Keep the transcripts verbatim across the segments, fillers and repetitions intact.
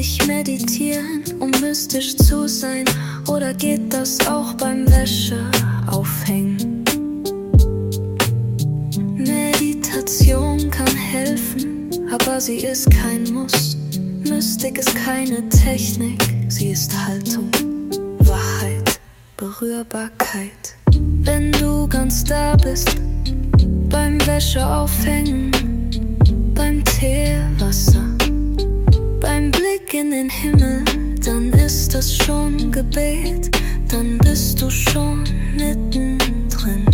ich meditieren, um mystisch zu sein? Oder geht das auch beim Wäsche aufhängen? Meditation kann helfen, aber sie ist kein Muss. Mystik ist keine Technik, sie ist Haltung, Wahrheit, Berührbarkeit. Wenn du ganz da bist, beim Wäsche aufhängen, beim Teewasser, beim Blick in den Himmel, dann ist das schon Gebet, dann bist du schon mittendrin.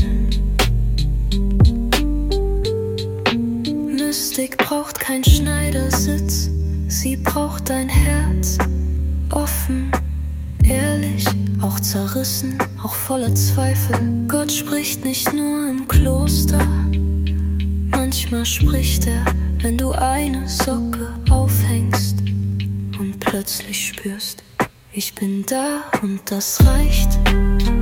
Mystik braucht kein Schneidersitz, sie braucht dein Herz, offen, ehrlich, auch zerrissen, auch voller Zweifel. Gott spricht nicht nur im Kloster, manchmal spricht er, wenn du eine Socke aufhängst und plötzlich spürst, ich bin da und das reicht.